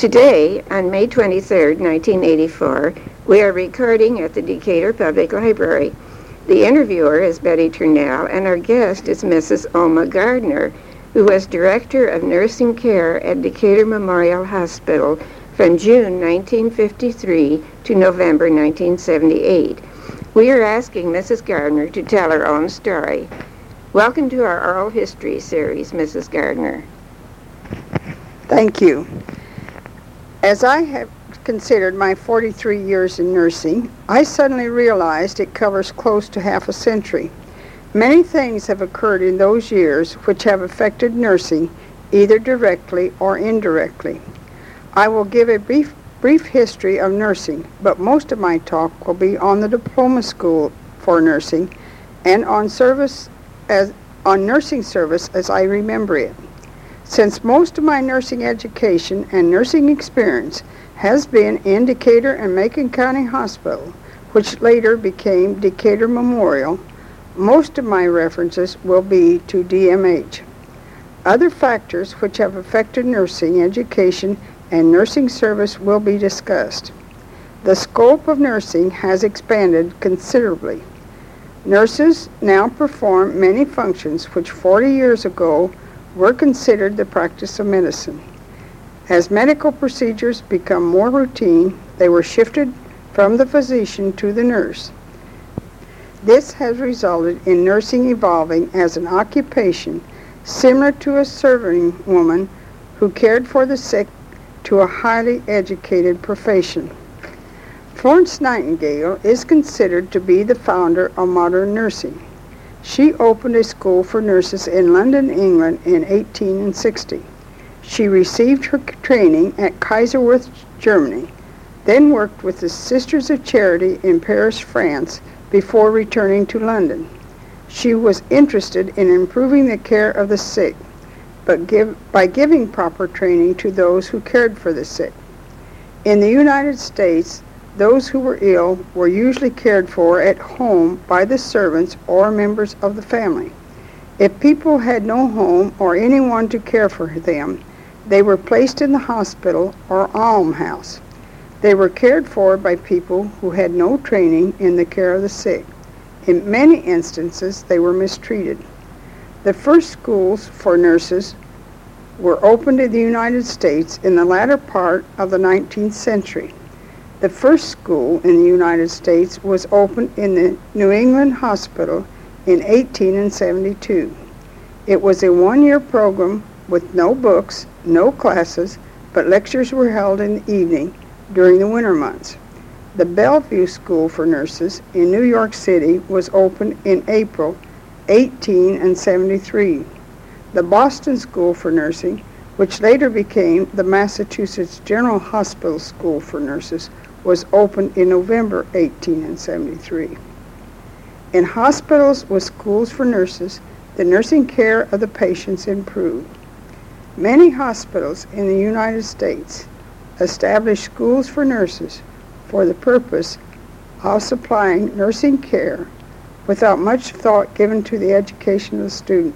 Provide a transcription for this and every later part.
Today, on May 23, 1984, we are recording at the Decatur Public Library. The interviewer is Betty Turnell, and our guest is Mrs. Oma Gardner, who was Director of Nursing Care at Decatur Memorial Hospital from June 1953 to November 1978. We are asking Mrs. Gardner to tell her own story. Welcome to our Oral History series, Mrs. Gardner. Thank you. As I have considered my 43 years in nursing, I suddenly realized it covers close to half a century. Many things have occurred in those years which have affected nursing, either directly or indirectly. I will give a brief history of nursing, but most of my talk will be on the diploma school for nursing and on nursing service as I remember it. Since most of my nursing education and nursing experience has been in Decatur and Macon County Hospital, which later became Decatur Memorial, most of my references will be to DMH. Other factors which have affected nursing education and nursing service will be discussed. The scope of nursing has expanded considerably. Nurses now perform many functions which 40 years ago were considered the practice of medicine. As medical procedures become more routine, they were shifted from the physician to the nurse. This has resulted in nursing evolving as an occupation similar to a serving woman who cared for the sick to a highly educated profession. Florence Nightingale is considered to be the founder of modern nursing. She opened a school for nurses in London, England in 1860. She received her training at Kaiserwerth, Germany, then worked with the Sisters of Charity in Paris, France, before returning to London. She was interested in improving the care of the sick, but by giving proper training to those who cared for the sick. In the United States, those who were ill were usually cared for at home by the servants or members of the family. If people had no home or anyone to care for them, they were placed in the hospital or almshouse. They were cared for by people who had no training in the care of the sick. In many instances, they were mistreated. The first schools for nurses were opened in the United States in the latter part of the 19th century. The first school in the United States was opened in the New England Hospital in 1872. It was a one-year program with no books, no classes, but lectures were held in the evening during the winter months. The Bellevue School for Nurses in New York City was opened in April 1873. The Boston School for Nursing, which later became the Massachusetts General Hospital School for Nurses, was opened in November 1873. In hospitals with schools for nurses, the nursing care of the patients improved. Many hospitals in the United States established schools for nurses for the purpose of supplying nursing care without much thought given to the education of the student.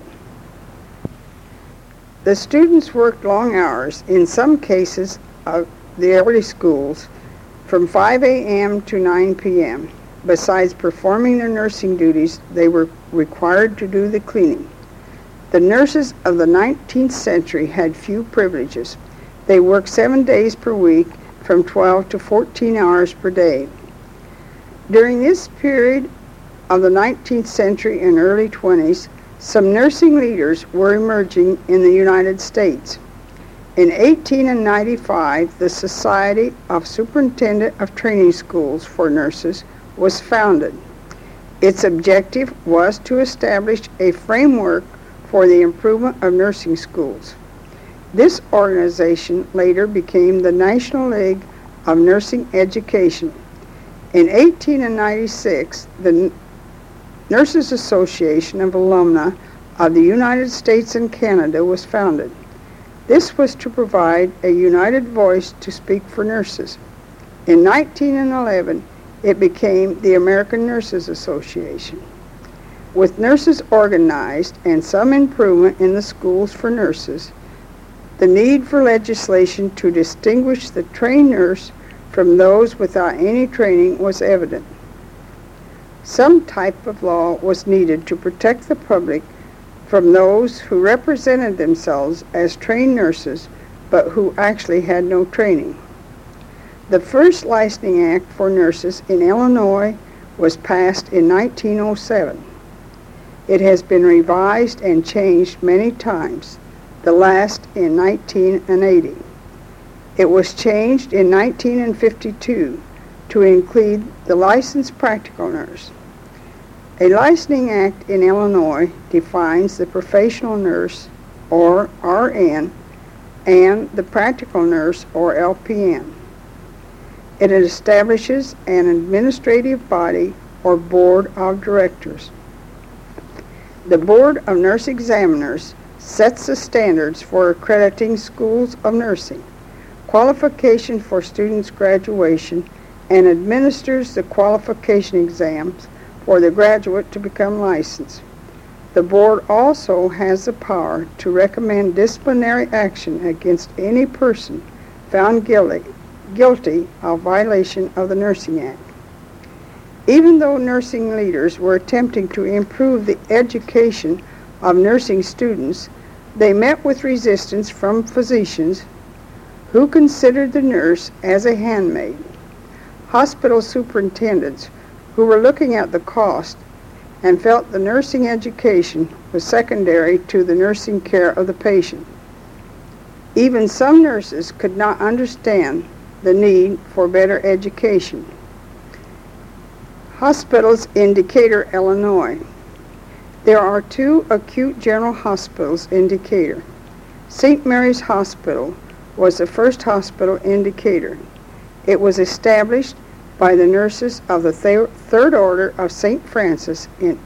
The students worked long hours, in some cases of the early schools, from 5 a.m. to 9 p.m. Besides performing their nursing duties, they were required to do the cleaning. The nurses of the 19th century had few privileges. They worked 7 days per week from 12 to 14 hours per day. During this period of the 19th century and early 20s, some nursing leaders were emerging in the United States. In 1895, the Society of Superintendent of Training Schools for Nurses was founded. Its objective was to establish a framework for the improvement of nursing schools. This organization later became the National League of Nursing Education. In 1896, the Nurses Association of Alumni of the United States and Canada was founded. This was to provide a united voice to speak for nurses. In 1911, it became the American Nurses Association. With nurses organized and some improvement in the schools for nurses, The need for legislation to distinguish the trained nurse from those without any training was evident. Some type of law was needed to protect the public from those who represented themselves as trained nurses but who actually had no training. The first licensing act for nurses in Illinois was passed in 1907. It has been revised and changed many times, the last in 1980. It was changed in 1952 to include the licensed practical nurse. A licensing act in Illinois defines the professional nurse, or RN, and the practical nurse, or LPN. It establishes an administrative body or board of directors. The Board of Nurse Examiners sets the standards for accrediting schools of nursing, qualification for students' graduation, and administers the qualification exams for the graduate to become licensed. The board also has the power to recommend disciplinary action against any person found guilty of violation of the Nursing Act. Even though nursing leaders were attempting to improve the education of nursing students, they met with resistance from physicians who considered the nurse as a handmaid. Hospital superintendents who were looking at the cost and felt the nursing education was secondary to the nursing care of the patient. Even some nurses could not understand the need for better education. Hospitals in Decatur, Illinois. There are 2 acute general hospitals in Decatur. St. Mary's Hospital was the first hospital in Decatur. It was established by the nurses of the Third Order of St. Francis in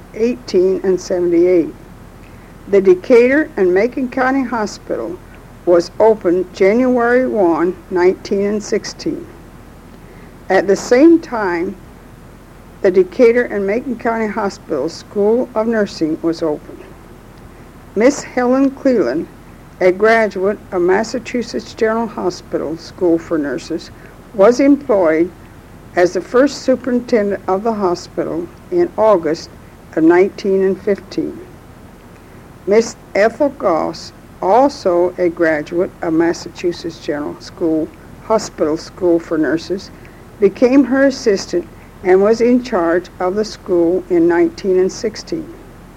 1878. The Decatur and Macon County Hospital was opened January 1, 1916. At the same time, the Decatur and Macon County Hospital School of Nursing was opened. Miss Helen Cleland, a graduate of Massachusetts General Hospital School for Nurses, was employed as the first superintendent of the hospital in August of 1915. Miss Ethel Goss, also a graduate of Massachusetts General Hospital School for Nurses, became her assistant and was in charge of the school in 1916.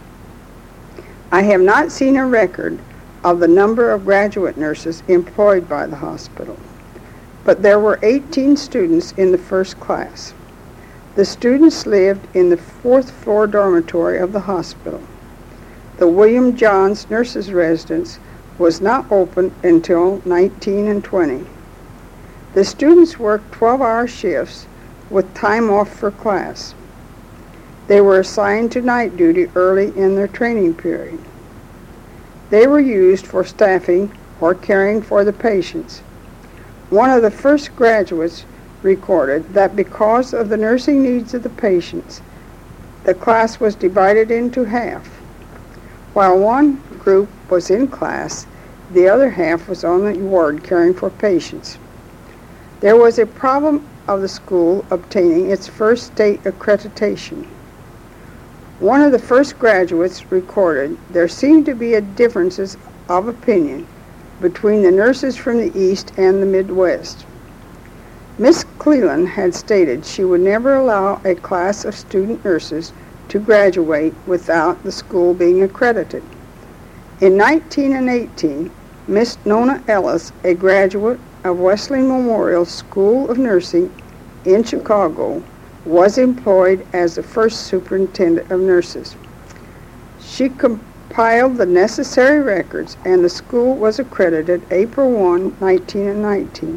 I have not seen a record of the number of graduate nurses employed by the hospital, but there were 18 students in the first class. The students lived in the 4th floor dormitory of the hospital. The William Johns Nurses Residence was not opened until 1920. The students worked 12-hour shifts with time off for class. They were assigned to night duty early in their training period. They were used for staffing or caring for the patients. One of the first graduates recorded that because of the nursing needs of the patients, the class was divided into half. While one group was in class, the other half was on the ward caring for patients. There was a problem of the school obtaining its first state accreditation. One of the first graduates recorded there seemed to be differences of opinion between the nurses from the East and the Midwest. Miss Cleland had stated she would never allow a class of student nurses to graduate without the school being accredited. In 1918, Miss Nona Ellis, a graduate of Wesleyan Memorial School of Nursing in Chicago, was employed as the first superintendent of nurses. She compiled the necessary records, and the school was accredited April 1, 1919.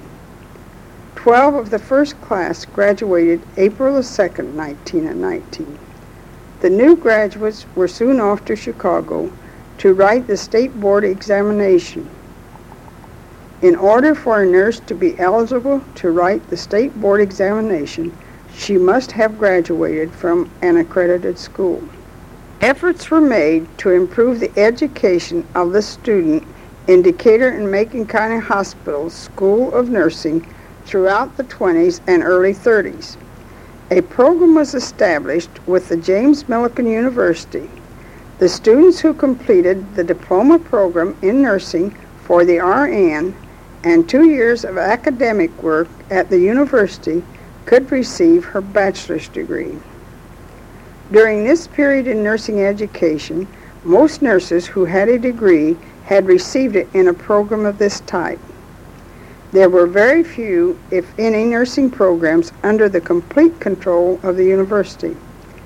12 of the first class graduated April 2, 1919. The new graduates were soon off to Chicago to write the state board examination. In order for a nurse to be eligible to write the state board examination, she must have graduated from an accredited school. Efforts were made to improve the education of the student in Decatur and Macon County Hospital's School of Nursing throughout the 20s and early 30s. A program was established with the James Millikan University. The students who completed the diploma program in nursing for the RN and 2 years of academic work at the university could receive her bachelor's degree. During this period in nursing education, most nurses who had a degree had received it in a program of this type. There were very few, if any, nursing programs under the complete control of the university.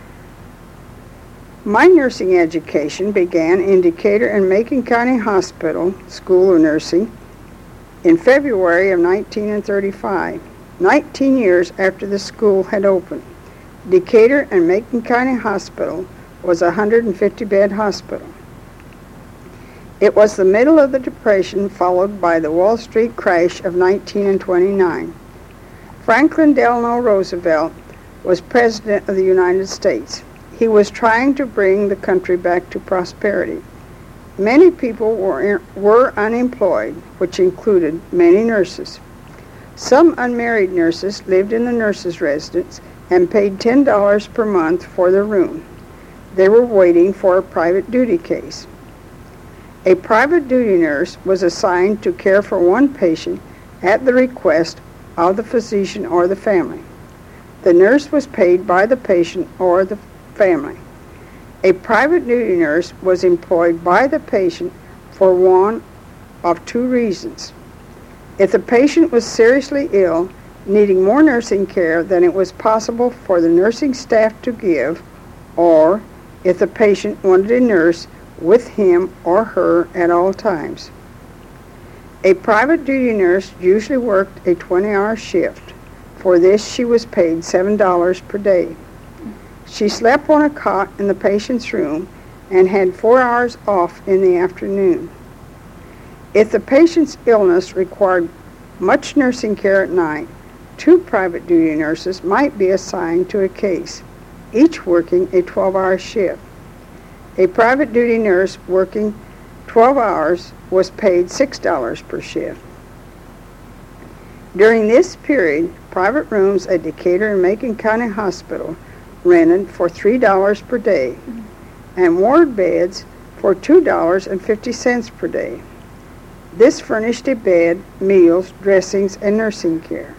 My nursing education began in Decatur and Macon County Hospital School of Nursing in February of 1935, 19 years after the school had opened. Decatur and Macon County Hospital was a 150-bed hospital. It was the middle of the Depression, followed by the Wall Street crash of 1929. Franklin Delano Roosevelt was President of the United States. He was trying to bring the country back to prosperity. Many people were unemployed, which included many nurses. Some unmarried nurses lived in the nurses' residence and paid $10 per month for their room. They were waiting for a private duty case. A private duty nurse was assigned to care for one patient at the request of the physician or the family. The nurse was paid by the patient or the family. A private duty nurse was employed by the patient for one of two reasons. If the patient was seriously ill, needing more nursing care than it was possible for the nursing staff to give, or if the patient wanted a nurse with him or her at all times. A private duty nurse usually worked a 20-hour shift. For this, she was paid $7 per day. She slept on a cot in the patient's room and had 4 hours off in the afternoon. If the patient's illness required much nursing care at night, 2 private duty nurses might be assigned to a case, each working a 12-hour shift. A private duty nurse working 12 hours was paid $6 per shift. During this period, private rooms at Decatur and Macon County Hospital rented for $3 per day, and ward beds for $2.50 per day. This furnished a bed, meals, dressings, and nursing care.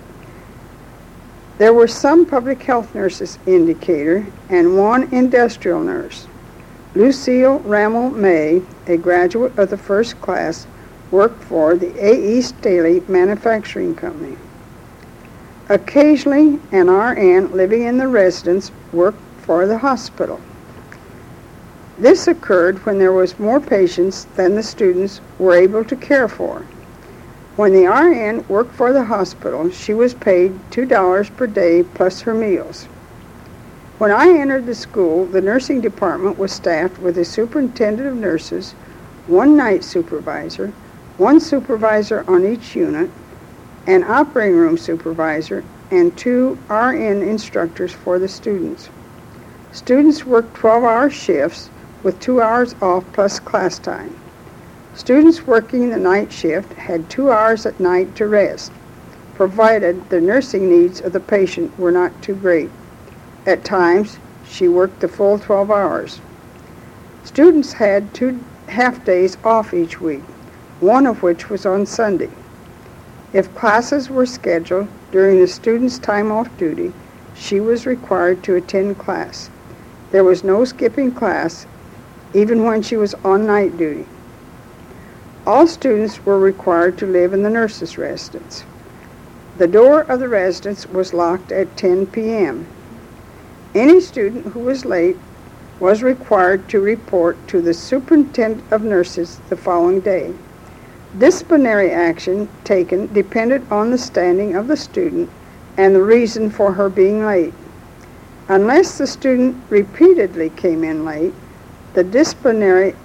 There were some public health nurses in Decatur and one industrial nurse. Lucille Rammel May, a graduate of the first class, worked for the A. E. Staley Manufacturing Company. Occasionally, an RN living in the residence worked for the hospital. This occurred when there was more patients than the students were able to care for. When the RN worked for the hospital, she was paid $2 per day plus her meals. When I entered the school, the nursing department was staffed with a superintendent of nurses, one night supervisor, one supervisor on each unit, an operating room supervisor, and 2 RN instructors for the students. Students worked 12-hour shifts with 2 hours off plus class time. Students working the night shift had 2 hours at night to rest, provided the nursing needs of the patient were not too great. At times, she worked the full 12 hours. Students had 2 half-days off each week, one of which was on Sunday. If classes were scheduled during the student's time off duty, she was required to attend class. There was no skipping class, even when she was on night duty. All students were required to live in the nurses' residence. The door of the residence was locked at 10 p.m. Any student who was late was required to report to the superintendent of nurses the following day. Disciplinary action taken depended on the standing of the student and the reason for her being late. Unless the student repeatedly came in late, the disciplinary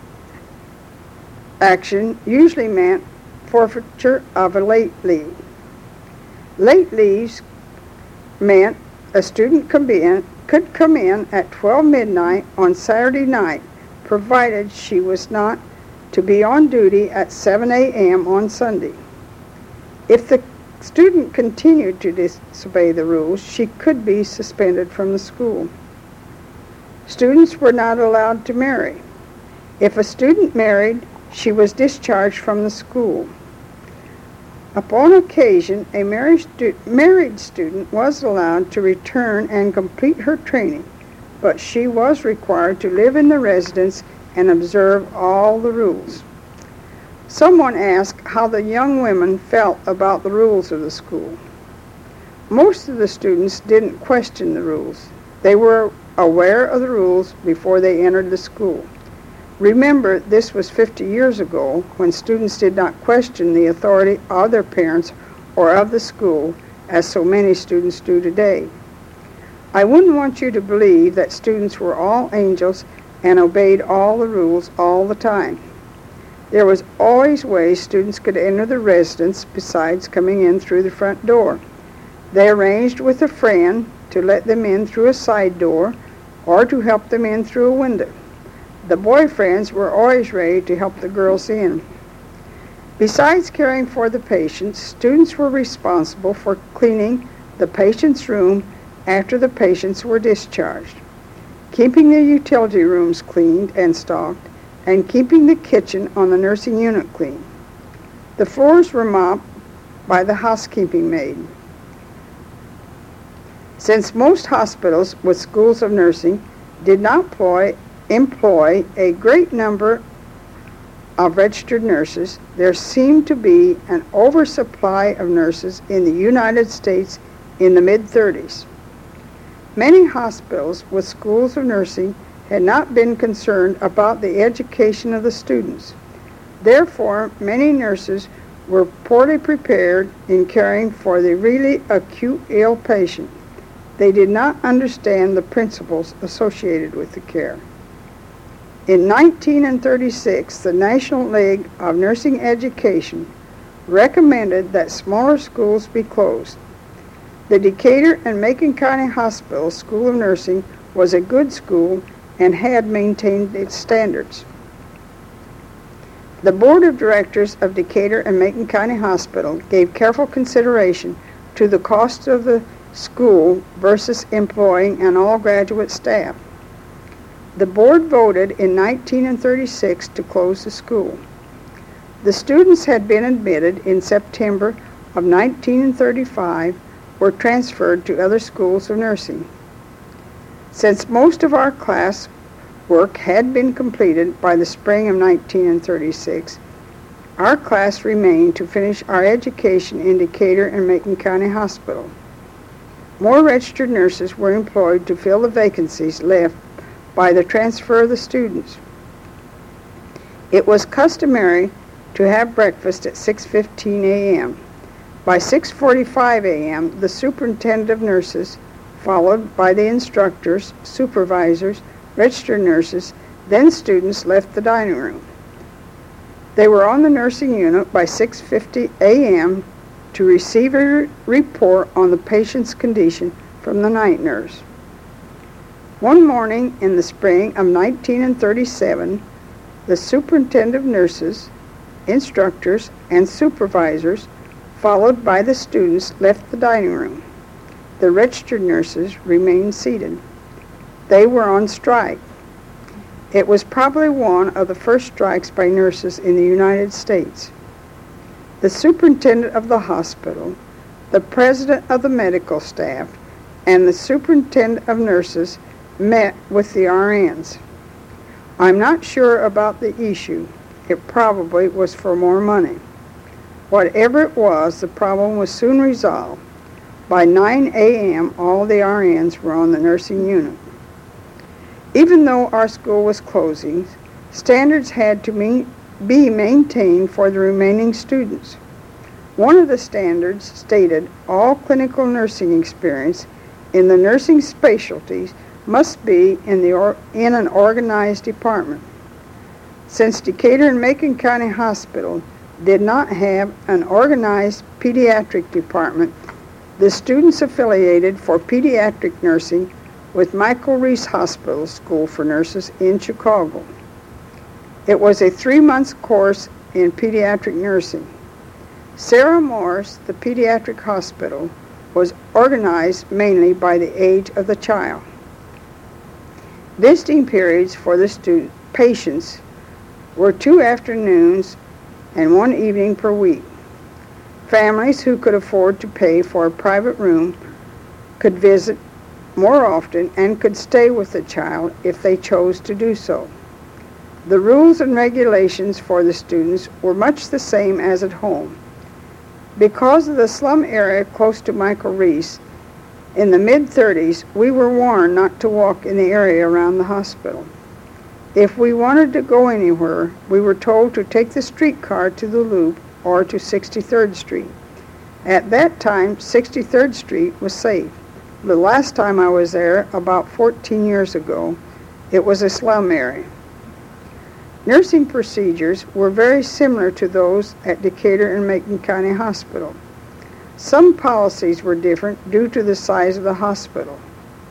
action usually meant forfeiture of a late leave. Late leaves meant a student could come in at 12 midnight on Saturday night, provided she was not to be on duty at 7 a.m. on Sunday. If the student continued to disobey the rules, she could be suspended from the school. Students were not allowed to marry. If a student married, she was discharged from the school. Upon occasion, a married student was allowed to return and complete her training, but she was required to live in the residence and observe all the rules. Someone asked how the young women felt about the rules of the school. Most of the students didn't question the rules. They were aware of the rules before they entered the school. Remember, this was 50 years ago when students did not question the authority of their parents or of the school, as so many students do today. I wouldn't want you to believe that students were all angels and obeyed all the rules all the time. There was always ways students could enter the residence besides coming in through the front door. They arranged with a friend to let them in through a side door or to help them in through a window. The boyfriends were always ready to help the girls in. Besides caring for the patients, students were responsible for cleaning the patient's room after the patients were discharged, keeping the utility rooms cleaned and stocked, and keeping the kitchen on the nursing unit clean. The floors were mopped by the housekeeping maid. Since most hospitals with schools of nursing did not employ a great number of registered nurses, there seemed to be an oversupply of nurses in the United States in the mid-30s. Many hospitals with schools of nursing had not been concerned about the education of the students. Therefore, many nurses were poorly prepared in caring for the really acute ill patient. They did not understand the principles associated with the care. In 1936, the National League of Nursing Education recommended that smaller schools be closed. The Decatur and Macon County Hospital School of Nursing was a good school and had maintained its standards. The Board of Directors of Decatur and Macon County Hospital gave careful consideration to the cost of the school versus employing an all-graduate staff. The board voted in 1936 to close the school. The students had been admitted in September of 1935 were transferred to other schools of nursing. Since most of our class work had been completed by the spring of 1936, our class remained to finish our education in Decatur and Macon County Hospital. More registered nurses were employed to fill the vacancies left by the transfer of the students. It was customary to have breakfast at 6:15 a.m. By 6:45 a.m., the superintendent of nurses, followed by the instructors, supervisors, registered nurses, then students left the dining room. They were on the nursing unit by 6:50 a.m. to receive a report on the patient's condition from the night nurse. One morning in the spring of 1937, the superintendent of nurses, instructors, and supervisors, followed by the students, left the dining room. The registered nurses remained seated. They were on strike. It was probably one of the first strikes by nurses in the United States. The superintendent of the hospital, the president of the medical staff, and the superintendent of nurses met with the RNs. I'm not sure about the issue. It probably was for more money. Whatever it was, the problem was soon resolved. By 9 a.m., all the RNs were on the nursing unit. Even though our school was closing, standards had to be maintained for the remaining students. One of the standards stated all clinical nursing experience in the nursing specialties must be in an organized department. Since Decatur and Macon County Hospital did not have an organized pediatric department, the students affiliated for pediatric nursing with Michael Reese Hospital School for Nurses in Chicago. It was a 3-month course in pediatric nursing. Sarah Morse, the pediatric hospital, was organized mainly by the age of the child. Visiting periods for the patients were 2 afternoons and 1 evening per week. Families who could afford to pay for a private room could visit more often and could stay with the child if they chose to do so. The rules and regulations for the students were much the same as at home. Because of the slum area close to Michael Reese, in the mid-30s, we were warned not to walk in the area around the hospital. If we wanted to go anywhere, we were told to take the streetcar to the Loop or to 63rd Street. At that time, 63rd Street was safe. The last time I was there, about 14 years ago, it was a slum area. Nursing procedures were very similar to those at Decatur and Macon County Hospital. Some policies were different due to the size of the hospital.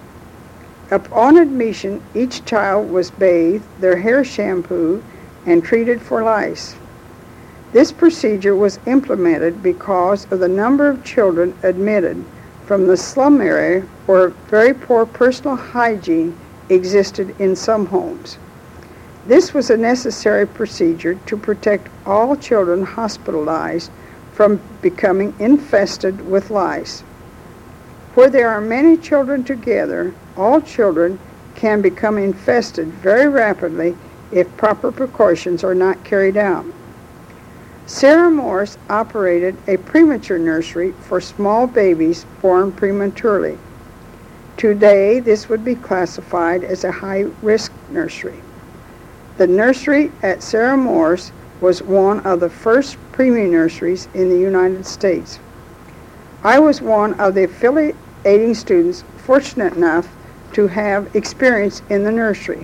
Upon admission, each child was bathed, their hair shampooed, and treated for lice. This procedure was implemented because of the number of children admitted from the slum area where very poor personal hygiene existed in some homes. This was a necessary procedure to protect all children hospitalized from becoming infested with lice. Where there are many children together, all children can become infested very rapidly if proper precautions are not carried out. Sarah Morse operated a premature nursery for small babies born prematurely. Today, this would be classified as a high-risk nursery. The nursery at Sarah Morse was one of the first preemie nurseries in the United States. I was one of the affiliating students fortunate enough to have experience in the nursery.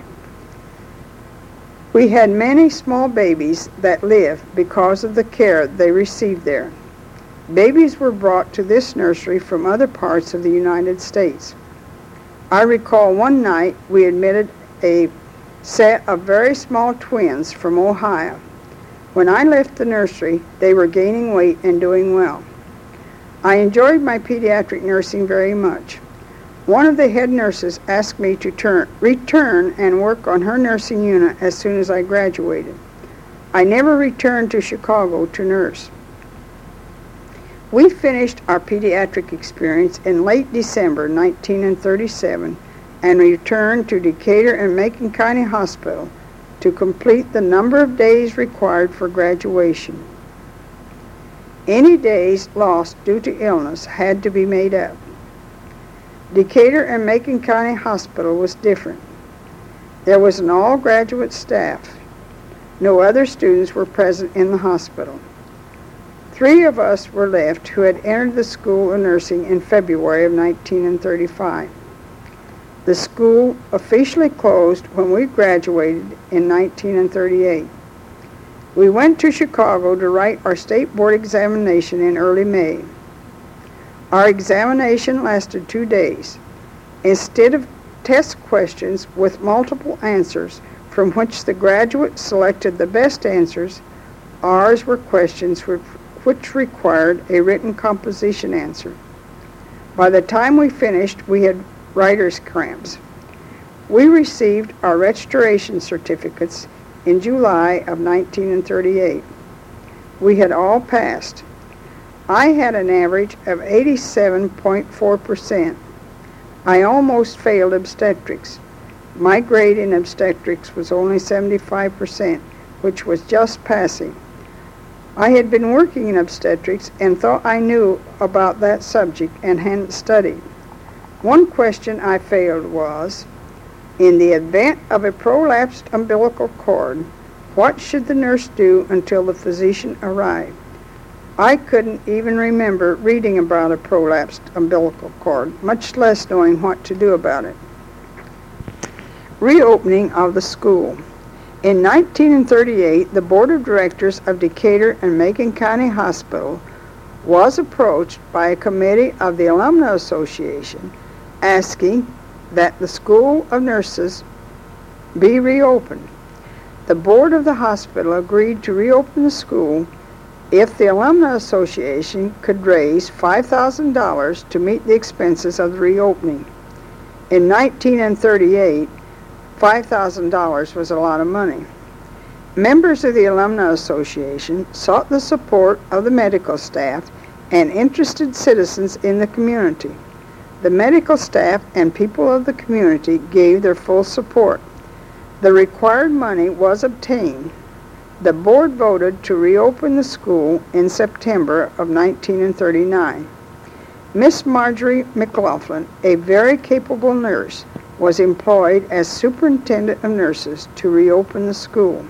We had many small babies that lived because of the care they received there. Babies were brought to this nursery from other parts of the United States. I recall one night we admitted a set of very small twins from Ohio. When I left the nursery, they were gaining weight and doing well. I enjoyed my pediatric nursing very much. One of the head nurses asked me to return and work on her nursing unit as soon as I graduated. I never returned to Chicago to nurse. We finished our pediatric experience in late December 1937 and returned to Decatur and Macon County Hospital to complete the number of days required for graduation. Any days lost due to illness had to be made up. Decatur and Macon County Hospital was different. There was an all-graduate staff. No other students were present in the hospital. 3 of us were left who had entered the School of Nursing in February of 1935. The school officially closed when we graduated in 1938. We went to Chicago to write our state board examination in early May. Our examination lasted 2 days. Instead of test questions with multiple answers from which the graduate selected the best answers, ours were questions which required a written composition answer. By the time we finished, we had writer's cramps. We received our restoration certificates in July of 1938. We had all passed. I had an average of 87.4%. I almost failed obstetrics. My grade in obstetrics was only 75%, which was just passing. I had been working in obstetrics and thought I knew about that subject and hadn't studied. One question I failed was, in the event of a prolapsed umbilical cord, what should the nurse do until the physician arrived? I couldn't even remember reading about a prolapsed umbilical cord, much less knowing what to do about it. Reopening of the school. In 1938, the Board of Directors of Decatur and Macon County Hospital was approached by a committee of the Alumni Association asking that the School of Nurses be reopened. The board of the hospital agreed to reopen the school if the Alumni Association could raise $5,000 to meet the expenses of the reopening. In 1938, $5,000 was a lot of money. Members of the Alumni Association sought the support of the medical staff and interested citizens in the community. The medical staff and people of the community gave their full support. The required money was obtained. The board voted to reopen the school in September of 1939. Miss Marjorie McLaughlin, a very capable nurse, was employed as superintendent of nurses to reopen the school.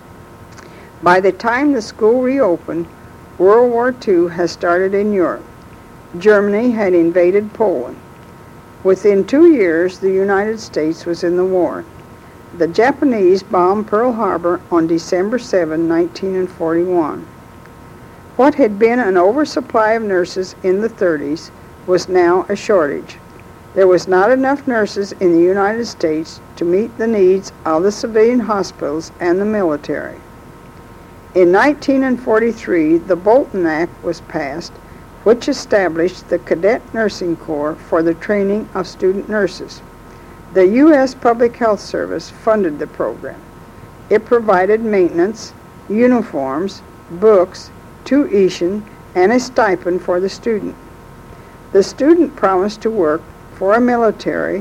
By the time the school reopened, World War II had started in Europe. Germany had invaded Poland. Within 2 years, the United States was in the war. The Japanese bombed Pearl Harbor on December 7, 1941. What had been an oversupply of nurses in the 30s was now a shortage. There was not enough nurses in the United States to meet the needs of the civilian hospitals and the military. In 1943, the Bolton Act was passed, which established the Cadet Nursing Corps for the training of student nurses. The U.S. Public Health Service funded the program. It provided maintenance, uniforms, books, tuition, and a stipend for the student. The student promised to work for a military,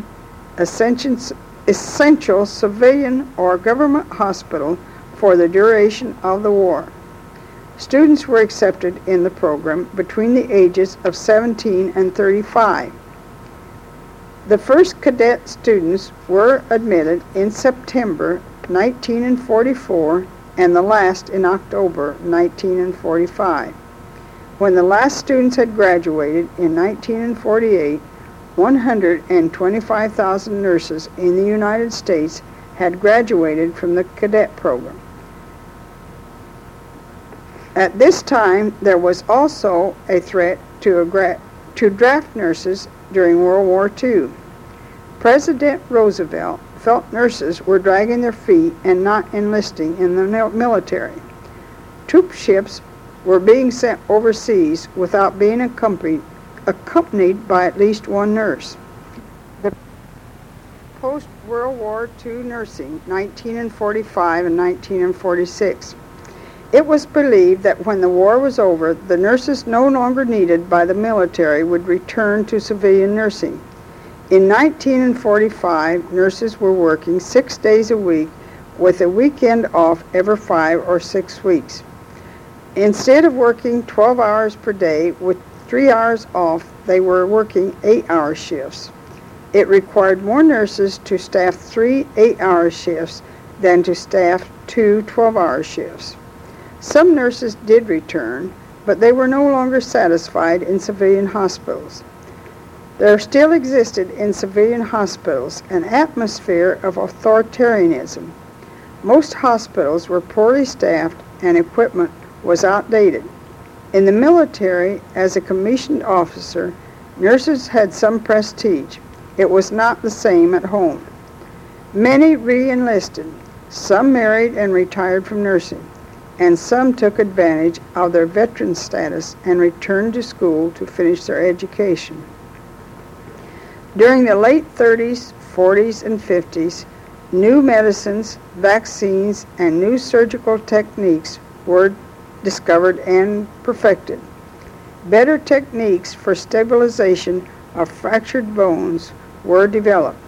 essential civilian or government hospital for the duration of the war. Students were accepted in the program between the ages of 17 and 35. The first cadet students were admitted in September 1944 and the last in October 1945. When the last students had graduated in 1948, 125,000 nurses in the United States had graduated from the cadet program. At this time, there was also a threat to draft nurses during World War II. President Roosevelt felt nurses were dragging their feet and not enlisting in the military. Troop ships were being sent overseas without being accompanied by at least one nurse. The post-World War II nursing, 1945 and 1946. It was believed that when the war was over, the nurses no longer needed by the military would return to civilian nursing. In 1945, nurses were working 6 days a week with a weekend off every 5 or 6 weeks. Instead of working 12 hours per day with 3 hours off, they were working 8-hour shifts. It required more nurses to staff 3 8-hour shifts than to staff 2 12-hour shifts. Some nurses did return, but they were no longer satisfied in civilian hospitals. There still existed in civilian hospitals an atmosphere of authoritarianism. Most hospitals were poorly staffed and equipment was outdated. In the military, as a commissioned officer, nurses had some prestige. It was not the same at home. Many re-enlisted. Some married and retired from nursing, and some took advantage of their veteran status and returned to school to finish their education. During the late 30s, 40s, and 50s, new medicines, vaccines, and new surgical techniques were discovered and perfected. Better techniques for stabilization of fractured bones were developed.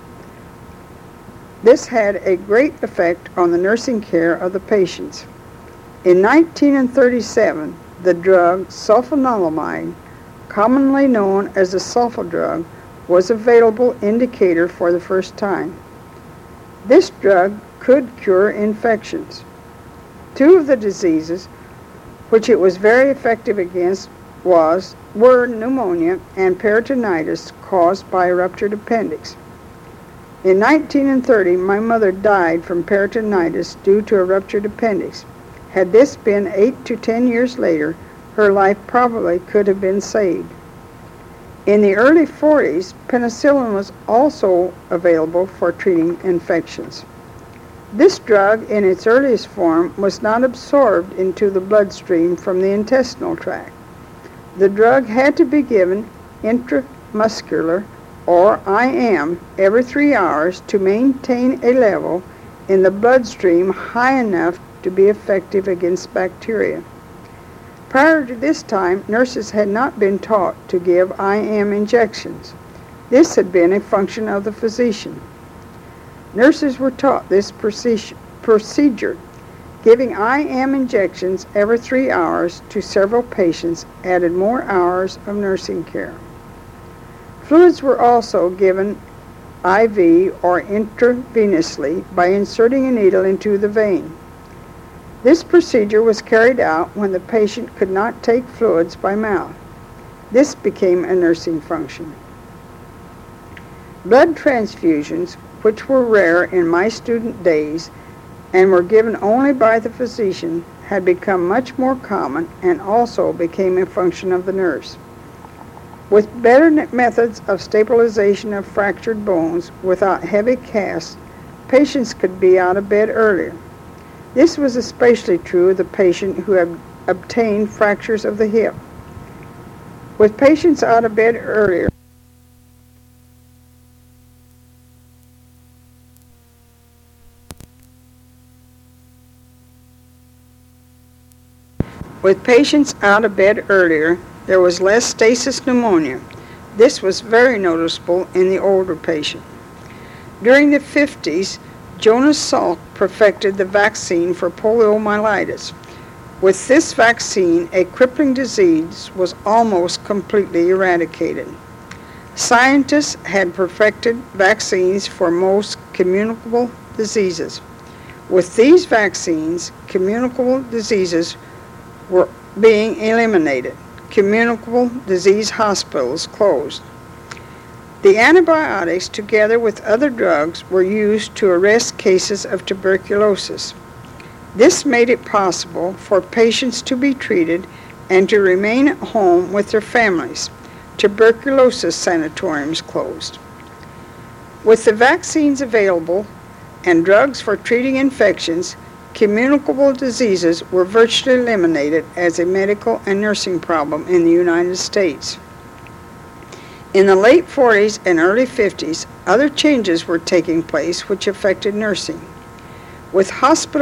This had a great effect on the nursing care of the patients. In 1937, the drug sulfanilamide, commonly known as the sulfa drug, was available in Decatur for the first time. This drug could cure infections. 2 of the diseases which it was very effective against were pneumonia and peritonitis caused by a ruptured appendix. In 1930, my mother died from peritonitis due to a ruptured appendix. Had this been 8 to 10 years later, her life probably could have been saved. In the early 40s, penicillin was also available for treating infections. This drug, in its earliest form, was not absorbed into the bloodstream from the intestinal tract. The drug had to be given intramuscular, or IM, every 3 hours to maintain a level in the bloodstream high enough to be effective against bacteria. Prior to this time, nurses had not been taught to give IM injections. This had been a function of the physician. Nurses were taught this procedure. Giving IM injections every 3 hours to several patients added more hours of nursing care. Fluids were also given IV or intravenously by inserting a needle into the vein. This procedure was carried out when the patient could not take fluids by mouth. This became a nursing function. Blood transfusions, which were rare in my student days and were given only by the physician, had become much more common and also became a function of the nurse. With better methods of stabilization of fractured bones without heavy casts, patients could be out of bed earlier. This was especially true of the patient who had obtained fractures of the hip. With patients out of bed earlier, there was less stasis pneumonia. This was very noticeable in the older patient. During the 50s, Jonas Salk perfected the vaccine for poliomyelitis. With this vaccine, a crippling disease was almost completely eradicated. Scientists had perfected vaccines for most communicable diseases. With these vaccines, communicable diseases were being eliminated. Communicable disease hospitals closed. The antibiotics, together with other drugs, were used to arrest cases of tuberculosis. This made it possible for patients to be treated and to remain at home with their families. Tuberculosis sanatoriums closed. With the vaccines available and drugs for treating infections, communicable diseases were virtually eliminated as a medical and nursing problem in the United States. In the late 40s and early 50s, other changes were taking place which affected nursing. With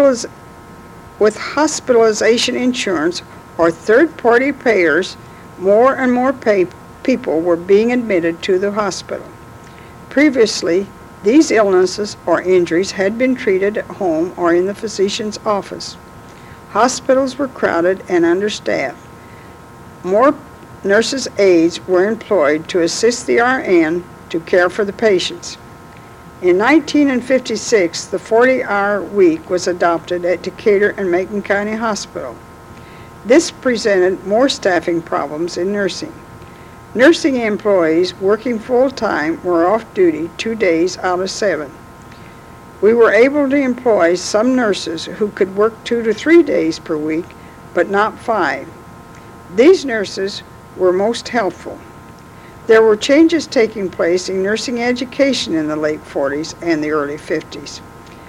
hospitalization insurance or third-party payers, more and more people were being admitted to the hospital. Previously, these illnesses or injuries had been treated at home or in the physician's office. Hospitals were crowded and understaffed. More nurses' aides were employed to assist the RN to care for the patients. In 1956, the 40-hour week was adopted at Decatur and Macon County Hospital. This presented more staffing problems in nursing. Nursing employees working full-time were off duty 2 days out of 7. We were able to employ some nurses who could work 2 to 3 days per week, but not 5. These nurses were most helpful. There were changes taking place in nursing education in the late 40s and the early 50s.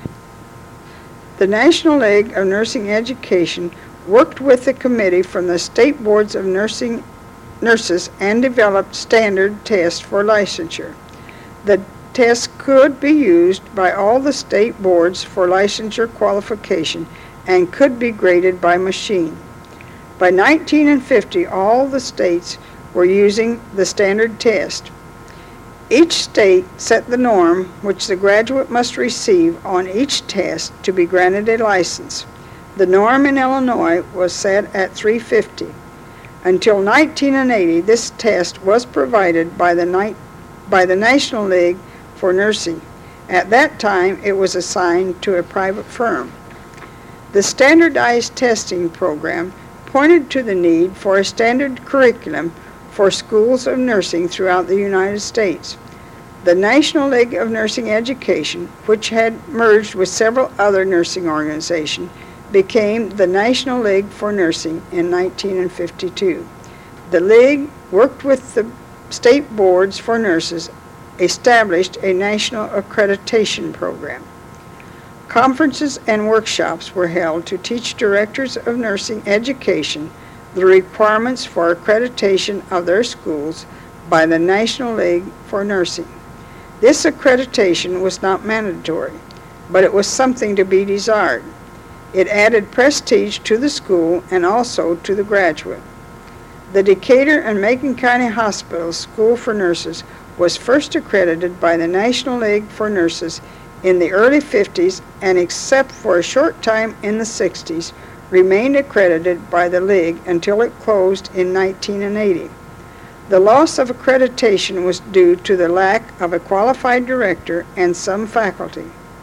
The National League of Nursing Education worked with the committee from the state boards of nurses and developed standard tests for licensure. The tests could be used by all the state boards for licensure qualification and could be graded by machine. By 1950, all the states were using the standard test. Each state set the norm which the graduate must receive on each test to be granted a license. The norm in Illinois was set at 350. Until 1980, this test was provided by the National League for Nursing. At that time, it was assigned to a private firm. The standardized testing program pointed to the need for a standard curriculum for schools of nursing throughout the United States. The National League of Nursing Education, which had merged with several other nursing organizations, became the National League for Nursing in 1952. The League worked with the state boards for nurses, established a national accreditation program. Conferences and workshops were held to teach directors of nursing education the requirements for accreditation of their schools by the National League for Nursing. This accreditation was not mandatory, but it was something to be desired. It added prestige to the school and also to the graduate. The Decatur and Macon County Hospital School for Nurses was first accredited by the National League for Nurses in the early 50s, and except for a short time in the 60s, remained accredited by the League until it closed in 1980. The loss of accreditation was due to the lack of a qualified director and some faculty.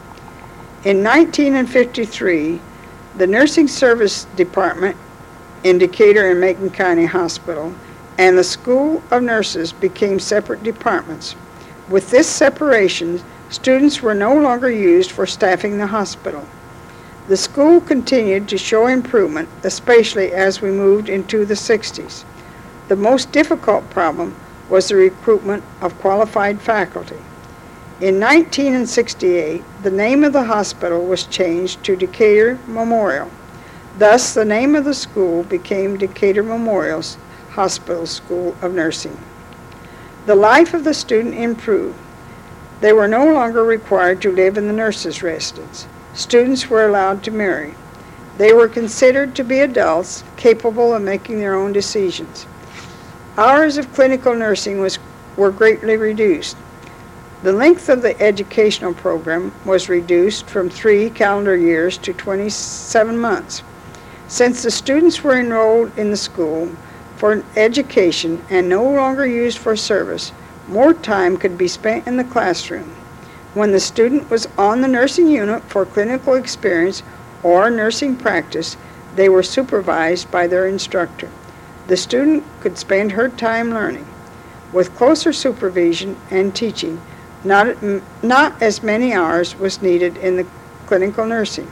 In 1953, the Nursing Service Department in Decatur and Macon County Hospital and the School of Nurses became separate departments. With this separation, students were no longer used for staffing the hospital. The school continued to show improvement, especially as we moved into the 60s. The most difficult problem was the recruitment of qualified faculty. In 1968, the name of the hospital was changed to Decatur Memorial. Thus, the name of the school became Decatur Memorial's Hospital School of Nursing. The life of the student improved. They were no longer required to live in the nurses' residence. Students were allowed to marry. They were considered to be adults capable of making their own decisions. Hours of clinical nursing were greatly reduced. The length of the educational program was reduced from 3 calendar years to 27 months. Since the students were enrolled in the school for education and no longer used for service, more time could be spent in the classroom. When the student was on the nursing unit for clinical experience or nursing practice, they were supervised by their instructor. The student could spend her time learning. With closer supervision and teaching, not as many hours was needed in the clinical nursing.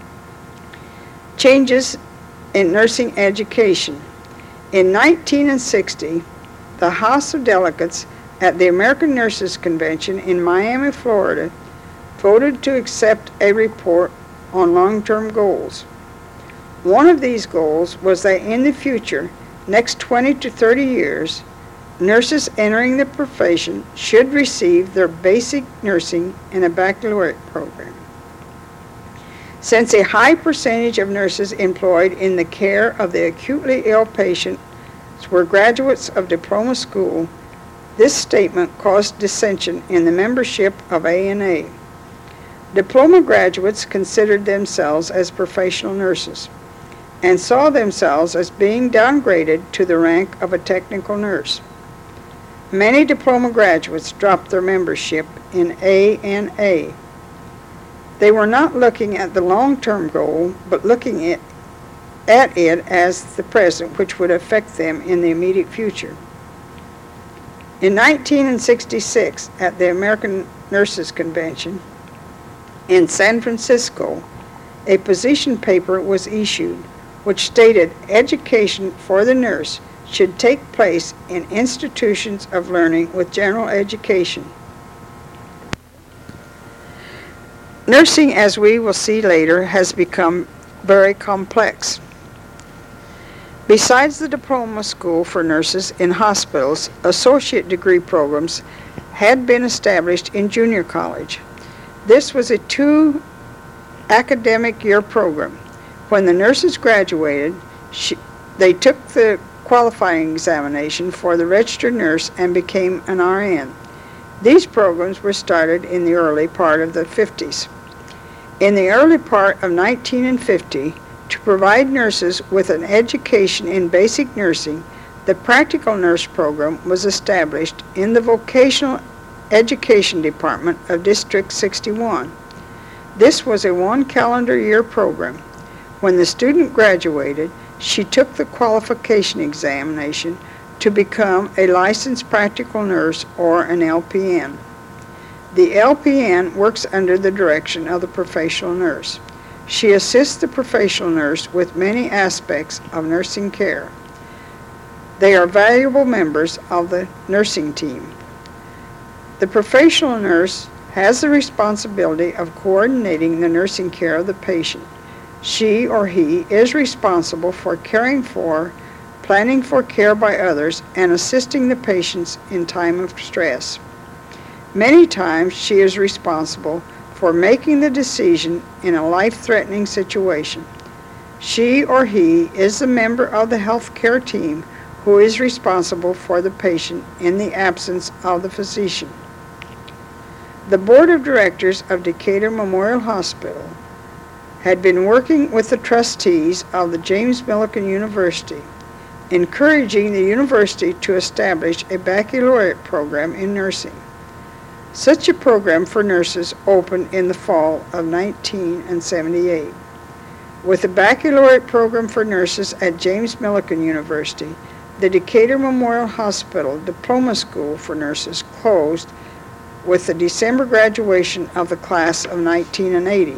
Changes in nursing education. In 1960, the House of Delegates at the American Nurses Convention in Miami, Florida, voted to accept a report on long-term goals. One of these goals was that in the future, next 20 to 30 years, nurses entering the profession should receive their basic nursing in a baccalaureate program. Since a high percentage of nurses employed in the care of the acutely ill patients were graduates of diploma school, this statement caused dissension in the membership of ANA. Diploma graduates considered themselves as professional nurses and saw themselves as being downgraded to the rank of a technical nurse. Many diploma graduates dropped their membership in ANA. They were not looking at the long-term goal, but looking at it as the present, which would affect them in the immediate future. In 1966, at the American Nurses Convention in San Francisco, a position paper was issued which stated education for the nurse should take place in institutions of learning with general education. Nursing, as we will see later, has become very complex. Besides the diploma school for nurses in hospitals, associate degree programs had been established in junior college. This was a 2 academic year program. When the nurses graduated, they took the qualifying examination for the registered nurse and became an RN. These programs were started in the early part of the 50s. In the early part of 1950, to provide nurses with an education in basic nursing, the practical nurse program was established in the Vocational Education Department of District 61. This was a 1 calendar year program. When the student graduated, she took the qualification examination to become a licensed practical nurse or an LPN. The LPN works under the direction of the professional nurse. She assists the professional nurse with many aspects of nursing care. They are valuable members of the nursing team. The professional nurse has the responsibility of coordinating the nursing care of the patient. She or he is responsible for caring for, planning for care by others, and assisting the patients in time of stress. Many times she is responsible for making the decision in a life-threatening situation. She or he is the member of the health care team who is responsible for the patient in the absence of the physician. The Board of Directors of Decatur Memorial Hospital had been working with the trustees of the James Millikan University, encouraging the university to establish a baccalaureate program in nursing. Such a program for nurses opened in the fall of 1978. With the baccalaureate program for nurses at James Millikan University, the Decatur Memorial Hospital Diploma School for Nurses closed with the December graduation of the class of 1980.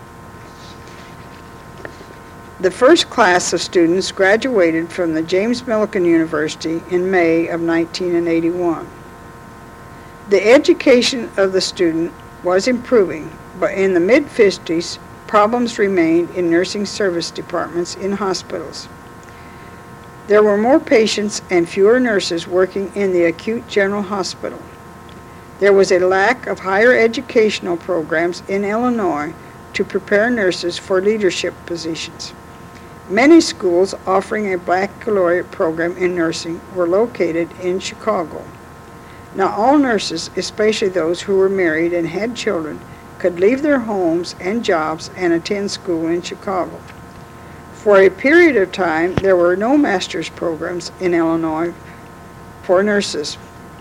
The first class of students graduated from the James Millikan University in May of 1981. The education of the student was improving, but in the mid-50s, problems remained in nursing service departments in hospitals. There were more patients and fewer nurses working in the acute general hospital. There was a lack of higher educational programs in Illinois to prepare nurses for leadership positions. Many schools offering a baccalaureate program in nursing were located in Chicago. Not all nurses, especially those who were married and had children, could leave their homes and jobs and attend school in Chicago. For a period of time, there were no master's programs in Illinois for nurses.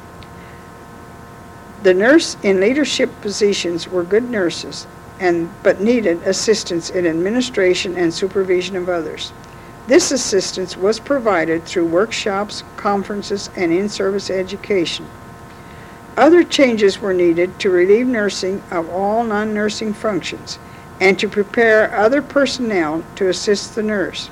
The nurse in leadership positions were good nurses, but needed assistance in administration and supervision of others. This assistance was provided through workshops, conferences, and in-service education. Other changes were needed to relieve nursing of all non-nursing functions and to prepare other personnel to assist the nurse.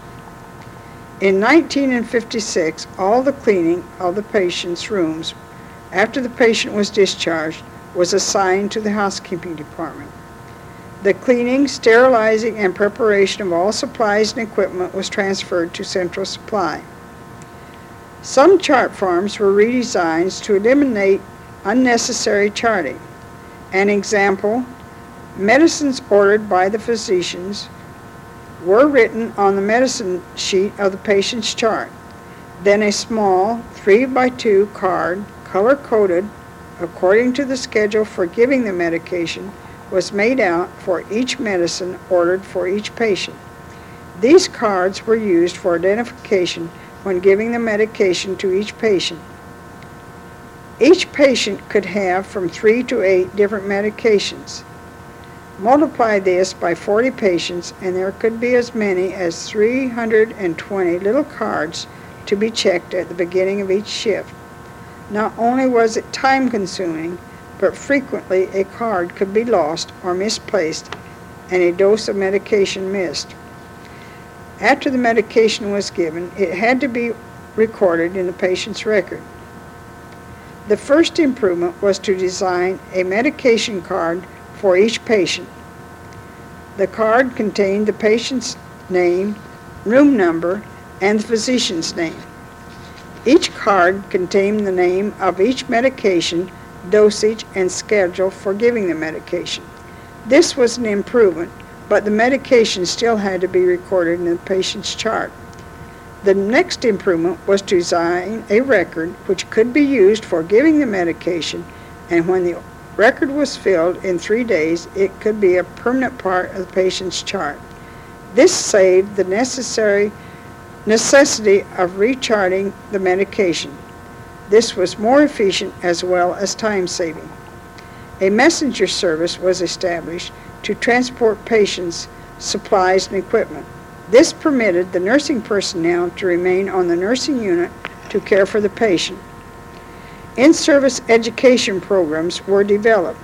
In 1956, all the cleaning of the patient's rooms after the patient was discharged was assigned to the housekeeping department. The cleaning, sterilizing, and preparation of all supplies and equipment was transferred to Central Supply. Some chart forms were redesigned to eliminate unnecessary charting. An example, medicines ordered by the physicians were written on the medicine sheet of the patient's chart. Then a small 3x2 card, color-coded according to the schedule for giving the medication, was made out for each medicine ordered for each patient. These cards were used for identification when giving the medication to each patient. Each patient could have from 3 to 8 different medications. Multiply this by 40 patients, and there could be as many as 320 little cards to be checked at the beginning of each shift. Not only was it time-consuming, but frequently a card could be lost or misplaced and a dose of medication missed. After the medication was given, it had to be recorded in the patient's record. The first improvement was to design a medication card for each patient. The card contained the patient's name, room number, and the physician's name. Each card contained the name of each medication, dosage, and schedule for giving the medication. This was an improvement, but the medication still had to be recorded in the patient's chart. The next improvement was to design a record which could be used for giving the medication, and when the record was filled in 3 days, it could be a permanent part of the patient's chart. This saved the necessity of recharting the medication. This was more efficient as well as time-saving. A messenger service was established to transport patients, supplies, and equipment. This permitted the nursing personnel to remain on the nursing unit to care for the patient. In-service education programs were developed.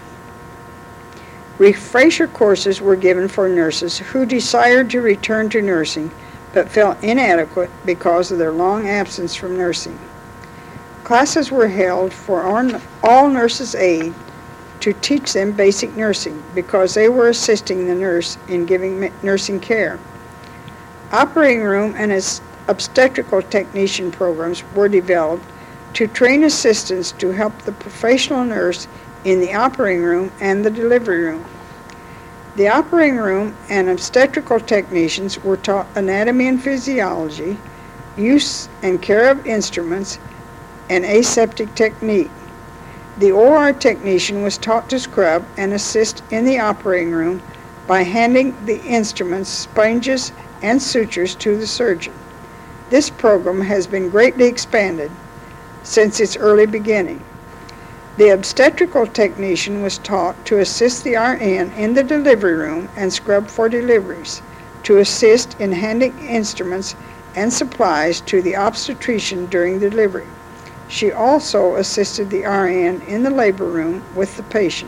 Refresher courses were given for nurses who desired to return to nursing but felt inadequate because of their long absence from nursing. Classes were held for all nurses' aid to teach them basic nursing because they were assisting the nurse in giving nursing care. Operating room and obstetrical technician programs were developed to train assistants to help the professional nurse in the operating room and the delivery room. The operating room and obstetrical technicians were taught anatomy and physiology, use and care of instruments, and aseptic technique. The OR technician was taught to scrub and assist in the operating room by handing the instruments, sponges, and sutures to the surgeon. This program has been greatly expanded since its early beginning. The obstetrical technician was taught to assist the RN in the delivery room and scrub for deliveries, to assist in handing instruments and supplies to the obstetrician during delivery. She also assisted the RN in the labor room with the patient.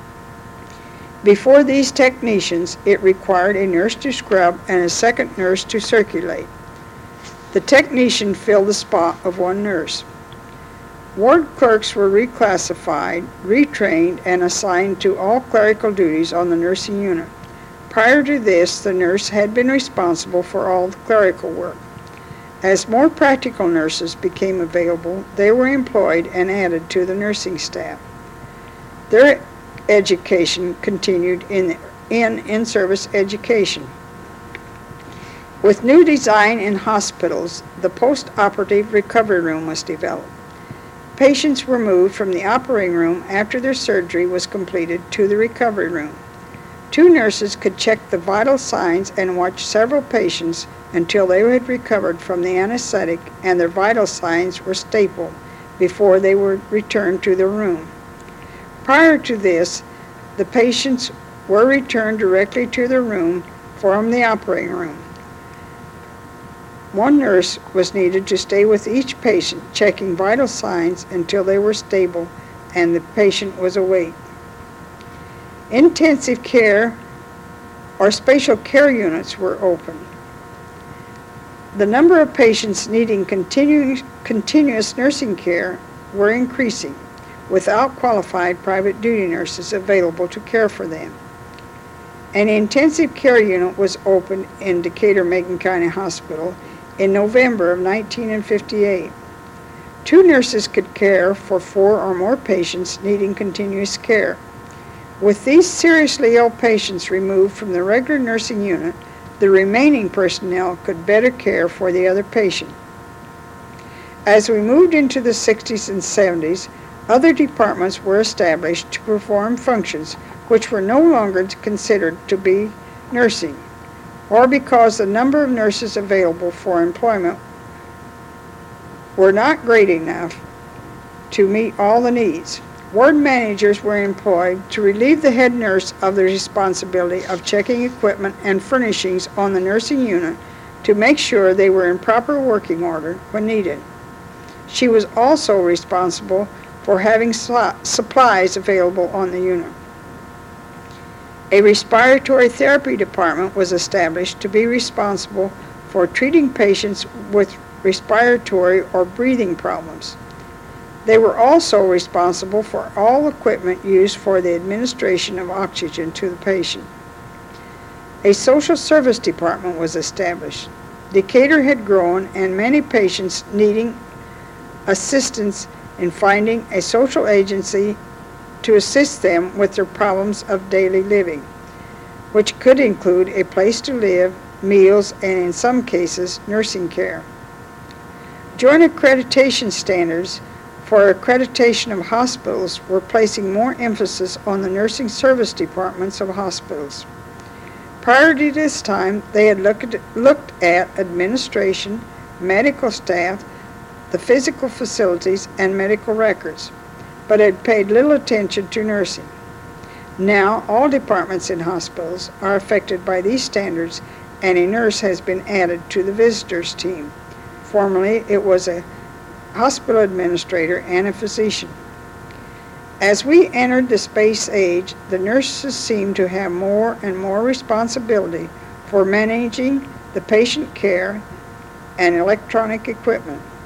Before these technicians, it required a nurse to scrub and a second nurse to circulate. The technician filled the spot of one nurse. Ward clerks were reclassified, retrained, and assigned to all clerical duties on the nursing unit. Prior to this, the nurse had been responsible for all the clerical work. As more practical nurses became available, they were employed and added to the nursing staff. Their education continued in in-service education. With new design in hospitals, the post-operative recovery room was developed. Patients were moved from the operating room after their surgery was completed to the recovery room. 2 nurses could check the vital signs and watch several patients until they had recovered from the anesthetic and their vital signs were stable before they were returned to their room. Prior to this, the patients were returned directly to their room from the operating room. 1 nurse was needed to stay with each patient, checking vital signs until they were stable and the patient was awake. Intensive care or spatial care units were opened. The number of patients needing continuous nursing care were increasing, without qualified private duty nurses available to care for them. An intensive care unit was opened in Decatur-Macon County Hospital in November of 1958. 2 nurses could care for 4 or more patients needing continuous care. With these seriously ill patients removed from the regular nursing unit, the remaining personnel could better care for the other patient. As we moved into the 60s and 70s, other departments were established to perform functions which were no longer considered to be nursing, or because the number of nurses available for employment were not great enough to meet all the needs. Ward managers were employed to relieve the head nurse of the responsibility of checking equipment and furnishings on the nursing unit to make sure they were in proper working order when needed. She was also responsible for having supplies available on the unit. A respiratory therapy department was established to be responsible for treating patients with respiratory or breathing problems. They were also responsible for all equipment used for the administration of oxygen to the patient. A social service department was established. Decatur had grown and many patients needing assistance in finding a social agency to assist them with their problems of daily living, which could include a place to live, meals, and in some cases, nursing care. Joint accreditation standards for accreditation of hospitals were placing more emphasis on the nursing service departments of hospitals. Prior to this time, they had looked at administration, medical staff, the physical facilities, and medical records, but had paid little attention to nursing. Now, all departments in hospitals are affected by these standards, and a nurse has been added to the visitors team. Formerly, it was a hospital administrator and a physician. As we entered the space age, the nurses seemed to have more and more responsibility for managing the patient care and electronic equipment.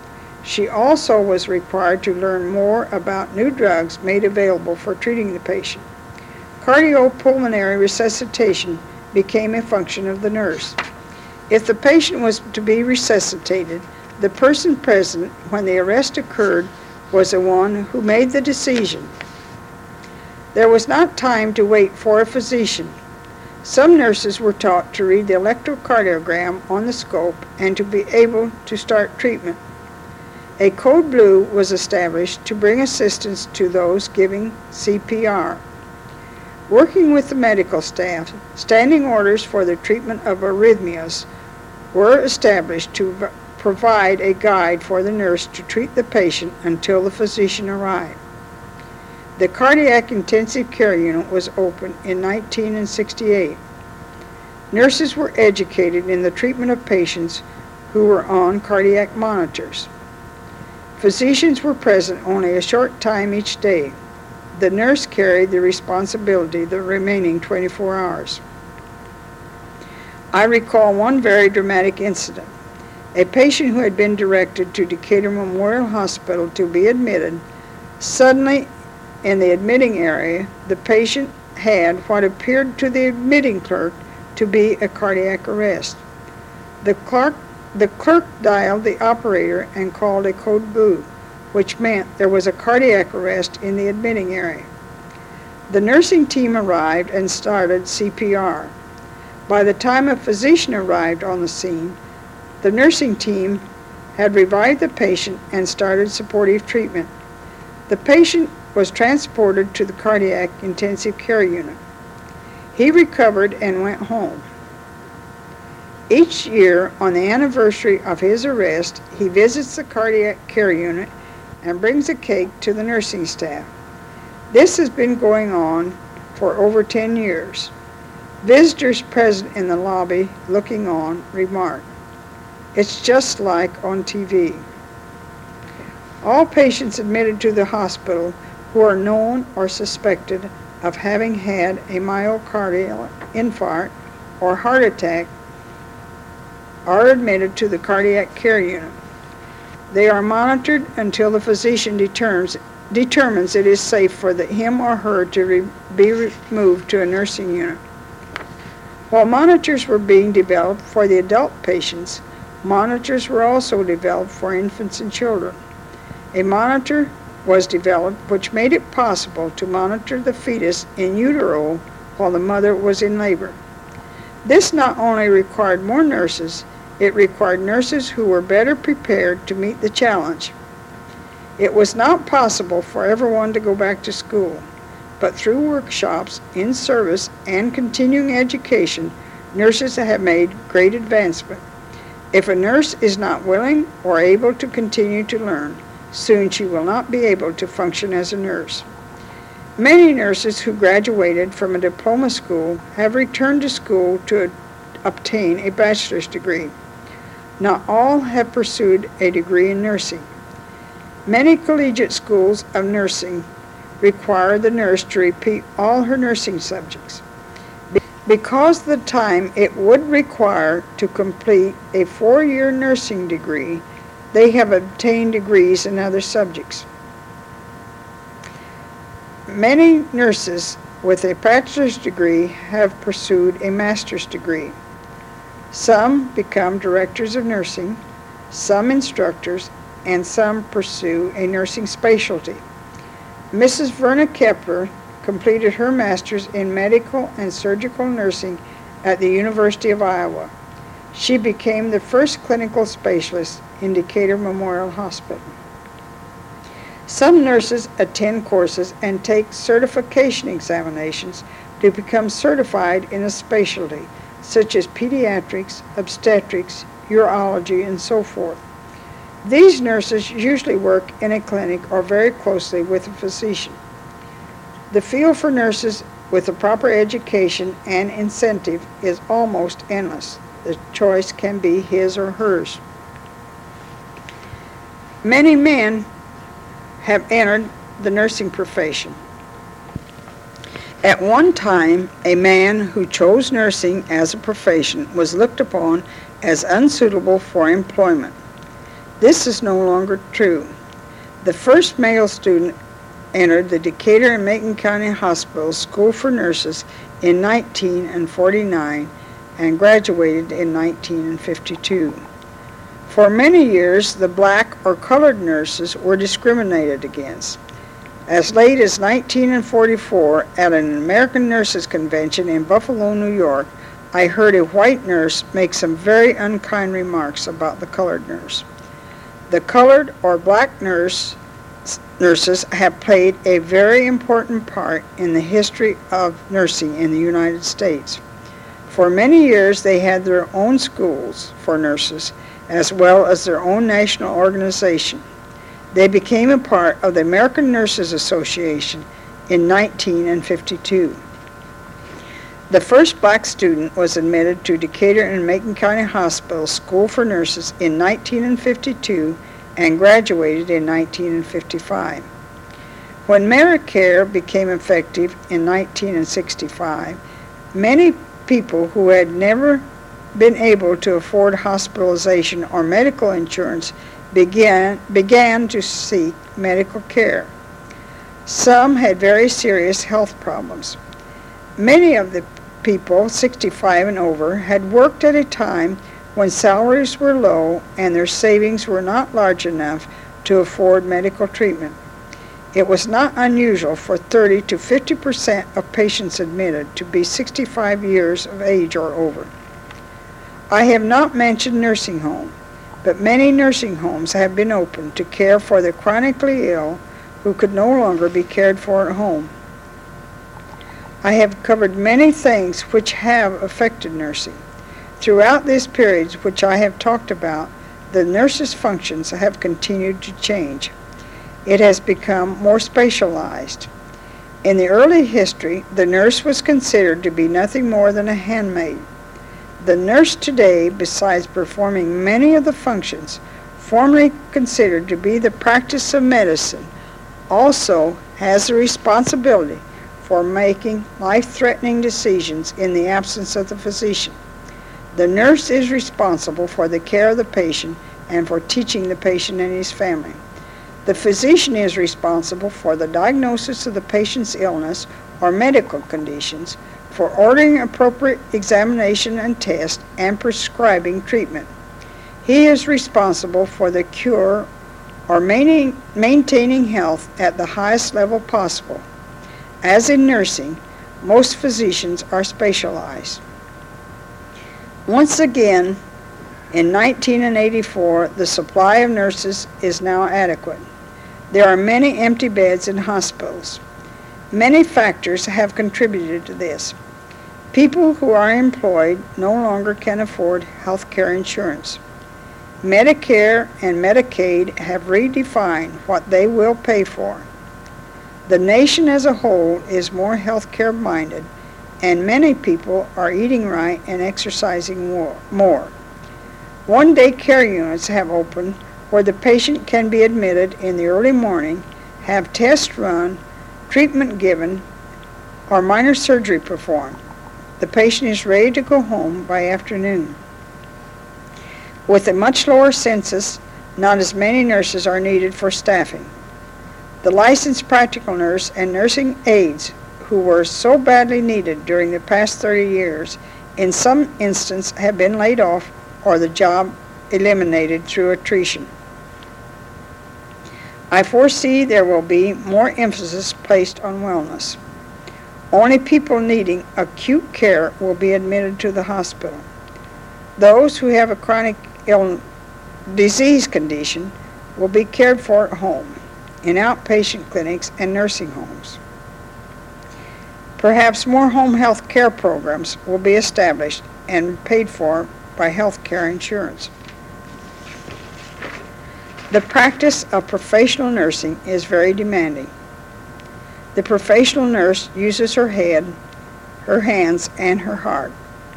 She also was required to learn more about new drugs made available for treating the patient. Cardiopulmonary resuscitation became a function of the nurse. If the patient was to be resuscitated, the person present when the arrest occurred was the one who made the decision. There was not time to wait for a physician. Some nurses were taught to read the electrocardiogram on the scope and to be able to start treatment. A code blue was established to bring assistance to those giving CPR. Working with the medical staff, standing orders for the treatment of arrhythmias were established to provide a guide for the nurse to treat the patient until the physician arrived. The cardiac intensive care unit was opened in 1968. Nurses were educated in the treatment of patients who were on cardiac monitors. Physicians were present only a short time each day. The nurse carried the responsibility the remaining 24 hours. I recall one very dramatic incident. A patient who had been directed to Decatur Memorial Hospital to be admitted, suddenly in the admitting area, the patient had what appeared to the admitting clerk to be a cardiac arrest. The clerk dialed the operator and called a code blue, which meant there was a cardiac arrest in the admitting area. The nursing team arrived and started CPR. By the time a physician arrived on the scene, the nursing team had revived the patient and started supportive treatment. The patient was transported to the cardiac intensive care unit. He recovered and went home. Each year, on the anniversary of his arrest, he visits the cardiac care unit and brings a cake to the nursing staff. This has been going on for over 10 years. Visitors present in the lobby looking on remarked, "It's just like on TV." All patients admitted to the hospital who are known or suspected of having had a myocardial infarct or heart attack are admitted to the cardiac care unit. They are monitored until the physician determines it is safe for him or her to be removed to a nursing unit. While monitors were being developed for the adult patients, monitors were also developed for infants and children. A monitor was developed which made it possible to monitor the fetus in utero while the mother was in labor. This not only required more nurses, it required nurses who were better prepared to meet the challenge. It was not possible for everyone to go back to school, but through workshops, in-service, and continuing education, nurses have made great advancement. If a nurse is not willing or able to continue to learn, soon she will not be able to function as a nurse. Many nurses who graduated from a diploma school have returned to school to obtain a bachelor's degree. Not all have pursued a degree in nursing. Many collegiate schools of nursing require the nurse to repeat all her nursing subjects. Because of the time it would require to complete a 4-year nursing degree, they have obtained degrees in other subjects. Many nurses with a bachelor's degree have pursued a master's degree. Some become directors of nursing, some instructors, and some pursue a nursing specialty. Mrs. Verna Kepler completed her master's in medical and surgical nursing at the University of Iowa. She became the first clinical specialist in Decatur Memorial Hospital. Some nurses attend courses and take certification examinations to become certified in a specialty, such as pediatrics, obstetrics, urology, and so forth. These nurses usually work in a clinic or very closely with a physician. The field for nurses with the proper education and incentive is almost endless. The choice can be his or hers. Many men have entered the nursing profession. At one time, a man who chose nursing as a profession was looked upon as unsuitable for employment. This is no longer true. The first male student entered the Decatur and Macon County Hospital School for Nurses in 1949 and graduated in 1952. For many years, the black or colored nurses were discriminated against. As late as 1944, at an American Nurses Convention in Buffalo, New York, I heard a white nurse make some very unkind remarks about the colored nurse. The colored or black nurses have played a very important part in the history of nursing in the United States. For many years, they had their own schools for nurses, as well as their own national organization. They became a part of the American Nurses Association in 1952. The first black student was admitted to Decatur and Macon County Hospital School for Nurses in 1952 and graduated in 1955. When Medicare became effective in 1965, many people who had never been able to afford hospitalization or medical insurance began to seek medical care. Some had very serious health problems. Many of the people 65 and over had worked at a time when salaries were low and their savings were not large enough to afford medical treatment. It was not unusual for 30 to 50% of patients admitted to be 65 years of age or over. I have not mentioned nursing home, but many nursing homes have been opened to care for the chronically ill who could no longer be cared for at home. I have covered many things which have affected nursing. Throughout this period which I have talked about, the nurses' functions have continued to change. It has become more specialized. In the early history, the nurse was considered to be nothing more than a handmaid. The nurse today, besides performing many of the functions formerly considered to be the practice of medicine, also has the responsibility for making life-threatening decisions in the absence of the physician. The nurse is responsible for the care of the patient and for teaching the patient and his family. The physician is responsible for the diagnosis of the patient's illness or medical conditions, for ordering appropriate examination and test, and prescribing treatment. He is responsible for the cure or maintaining health at the highest level possible. As in nursing, most physicians are specialized. Once again, in 1984, the supply of nurses is now adequate. There are many empty beds in hospitals. Many factors have contributed to this. People who are employed no longer can afford health care insurance. Medicare and Medicaid have redefined what they will pay for. The nation as a whole is more health care minded, and many people are eating right and exercising more. One-day care units have opened where the patient can be admitted in the early morning, have tests run, treatment given, or minor surgery performed. The patient is ready to go home by afternoon. With a much lower census, not as many nurses are needed for staffing. The licensed practical nurse and nursing aides who were so badly needed during the past 30 years, in some instances have been laid off or the job eliminated through attrition. I foresee there will be more emphasis placed on wellness. Only people needing acute care will be admitted to the hospital. Those who have a chronic disease condition will be cared for at home, in outpatient clinics and nursing homes. Perhaps more home health care programs will be established and paid for by health care insurance. The practice of professional nursing is very demanding. The professional nurse uses her head, her hands, and her heart.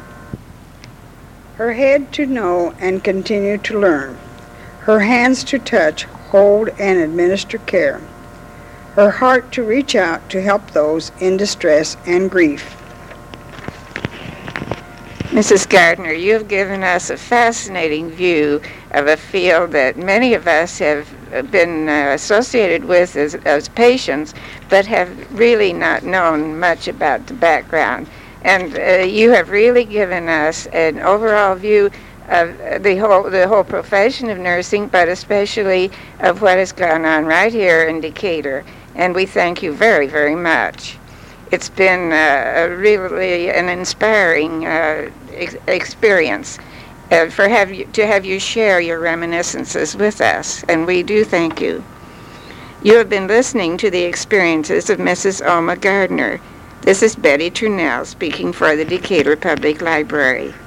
Her head to know and continue to learn. Her hands to touch, hold, and administer care. Her heart to reach out to help those in distress and grief. Mrs. Gardner, you have given us a fascinating view of a field that many of us have been associated with as patients, but have really not known much about the background. And you have really given us an overall view of the whole profession of nursing, but especially of what has gone on right here in Decatur. And we thank you very, very much. It's been really an inspiring experience to have you share your reminiscences with us, and we do thank you. You have been listening to the experiences of Mrs. Alma Gardner. This is Betty Trunell speaking for the Decatur Public Library.